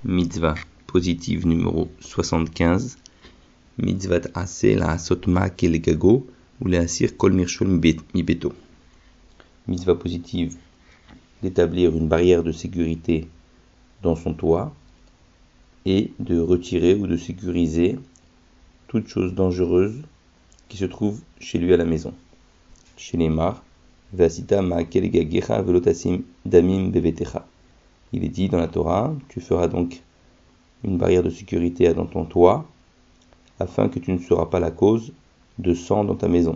Mitzvah positive numéro 75. Mitzvat Aseh la Asotma Kelegago ou la Asir Kol Mirshol Mibeto. Mitzvah positive d'établir une barrière de sécurité dans son toit et de retirer ou de sécuriser toute chose dangereuse qui se trouve chez lui à la maison. Chez Neymar, Vasita ma Kelegagecha velotasim damim bevetecha. Il est dit dans la Torah, tu feras donc une barrière de sécurité dans ton toit, afin que tu ne seras pas la cause de sang dans ta maison.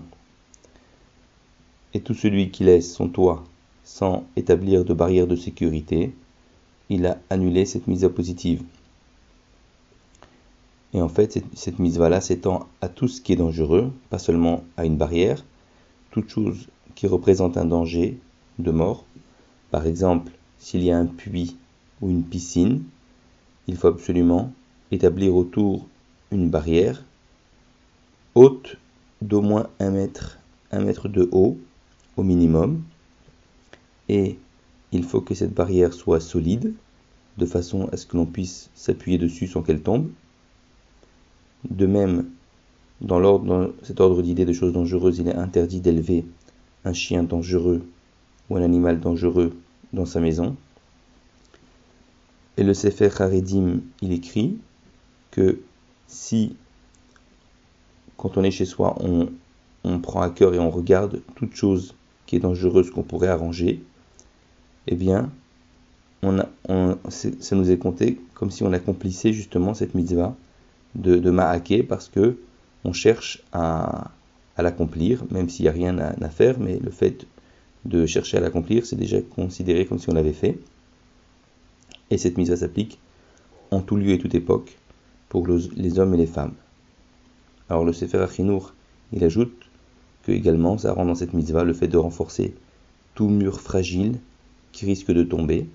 Et tout celui qui laisse son toit sans établir de barrière de sécurité, il a annulé cette mitzvah positive. Et en fait, cette mitzvah-là s'étend à tout ce qui est dangereux, pas seulement à une barrière, toute chose qui représente un danger de mort. Par exemple, s'il y a un puits ou une piscine, il faut absolument établir autour une barrière haute d'au moins 1 mètre de haut au minimum, et il faut que cette barrière soit solide de façon à ce que l'on puisse s'appuyer dessus sans qu'elle tombe. De même, dans cet ordre d'idées de choses dangereuses, il est interdit d'élever un chien dangereux ou un animal dangereux dans sa maison. Et le Sefer Haredim, il écrit que si, quand on est chez soi, on prend à cœur et on regarde toute chose qui est dangereuse qu'on pourrait arranger, eh bien, ça nous est compté comme si on accomplissait justement cette mitzvah de ma'aké, parce que on cherche à l'accomplir, même s'il n'y a rien à faire, mais le fait de chercher à l'accomplir, c'est déjà considéré comme si on l'avait fait. Et cette mitzvah s'applique en tout lieu et toute époque pour les hommes et les femmes. Alors le Sefer HaChinour, il ajoute que également ça rend dans cette mitzvah le fait de renforcer tout mur fragile qui risque de tomber.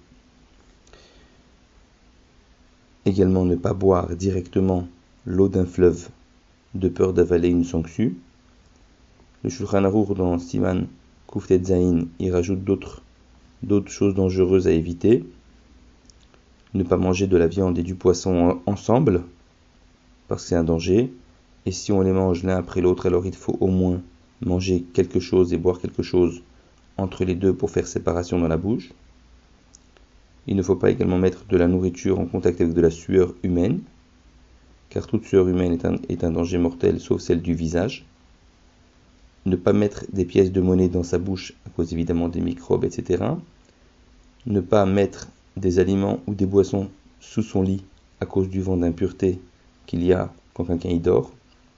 Également ne pas boire directement l'eau d'un fleuve de peur d'avaler une sangsue. Le Shulchan Aruch dans Siman Kuftet Zayin, il rajoute d'autres choses dangereuses à éviter. Ne pas manger de la viande et du poisson ensemble, parce que c'est un danger. Et si on les mange l'un après l'autre, alors il faut au moins manger quelque chose et boire quelque chose entre les deux pour faire séparation dans la bouche. Il ne faut pas également mettre de la nourriture en contact avec de la sueur humaine, car toute sueur humaine est un danger mortel, sauf celle du visage. Ne pas mettre des pièces de monnaie dans sa bouche à cause évidemment des microbes, etc. Ne pas mettre des aliments ou des boissons sous son lit à cause du vent d'impureté qu'il y a quand quelqu'un y dort.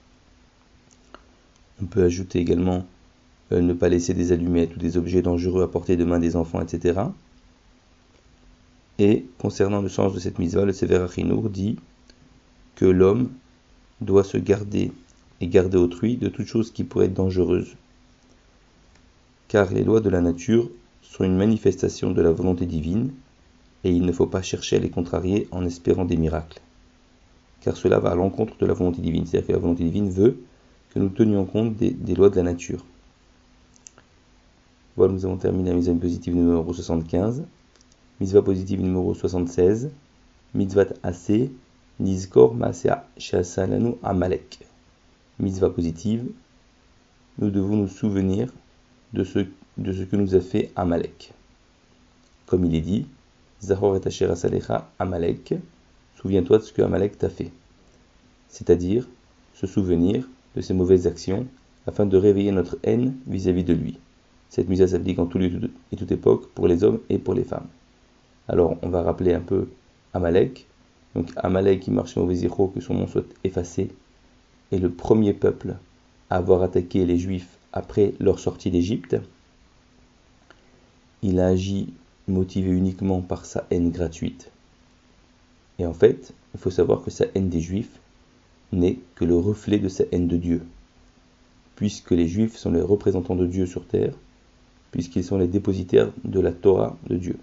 On peut ajouter également ne pas laisser des allumettes ou des objets dangereux à portée de main des enfants, etc. Et concernant le sens de cette mitzvah, le Sefer HaChinour dit que l'homme doit se garder et garder autrui de toute chose qui pourrait être dangereuse. Car les lois de la nature sont une manifestation de la volonté divine, et il ne faut pas chercher à les contrarier en espérant des miracles. Car cela va à l'encontre de la volonté divine. C'est-à-dire que la volonté divine veut que nous tenions compte des lois de la nature. Voilà, nous avons terminé la mitzvah positive numéro 75. Mitzvah positive numéro 76. Mitzvat Aseh Nizkor Maaseh She'asa Lanu Amalek. Mitzvah positive, nous devons nous souvenir de ce que nous a fait Amalek. Comme il est dit, Zachor et Asher Asalecha Amalek, souviens-toi de ce que Amalek t'a fait. C'est-à-dire, se souvenir de ses mauvaises actions, afin de réveiller notre haine vis-à-vis de lui. Cette mitzvah s'applique en tout lieu et toute époque, pour les hommes et pour les femmes. Alors, on va rappeler un peu Amalek. Donc, Amalek, qui marchait au Véziro, que son nom soit effacé, est le premier peuple à avoir attaqué les Juifs après leur sortie d'Égypte. Il a agi motivé uniquement par sa haine gratuite. Et en fait, il faut savoir que sa haine des Juifs n'est que le reflet de sa haine de Dieu, puisque les Juifs sont les représentants de Dieu sur terre, puisqu'ils sont les dépositaires de la Torah de Dieu.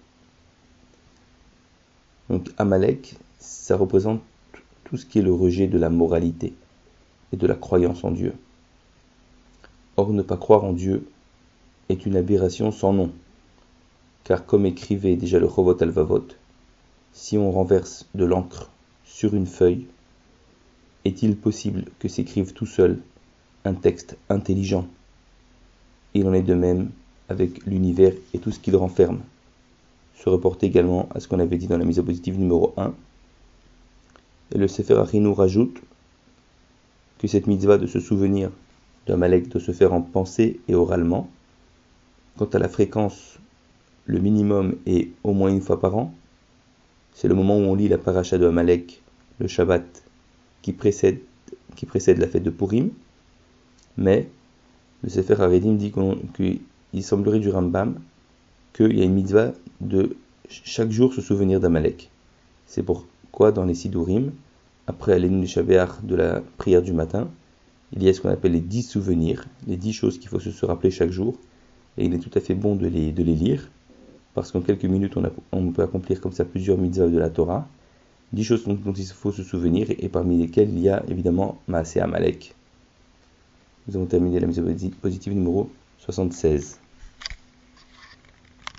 Donc Amalek, ça représente tout ce qui est le rejet de la moralité et de la croyance en Dieu. Or, ne pas croire en Dieu est une aberration sans nom, car comme écrivait déjà le Chovot Halvavot, si on renverse de l'encre sur une feuille, est-il possible que s'écrive tout seul un texte intelligent? Il en est de même avec l'univers et tout ce qu'il renferme. Se reporter également à ce qu'on avait dit dans la mise positive numéro 1. Et le Sefer Achinu nous rajoute que cette mitzvah de se souvenir d'Amalek doit se faire en pensée et oralement. Quant à la fréquence, le minimum est au moins une fois par an. C'est le moment où on lit la paracha de Amalek, le Shabbat, qui précède la fête de Purim. Mais le Sefer Haredim dit qu'il semblerait du Rambam qu'il y a une mitzvah de chaque jour se souvenir d'Amalek. C'est pourquoi dans les Sidurim, après l'Elul Shabeach de la prière du matin, il y a ce qu'on appelle les 10 souvenirs, les 10 choses qu'il faut se rappeler chaque jour. Et il est tout à fait bon de les lire, parce qu'en quelques minutes, on peut accomplir comme ça plusieurs mitzvahs de la Torah, 10 choses dont il faut se souvenir, et parmi lesquelles il y a évidemment Maaseh Amalek. Nous avons terminé la mise positive numéro 76.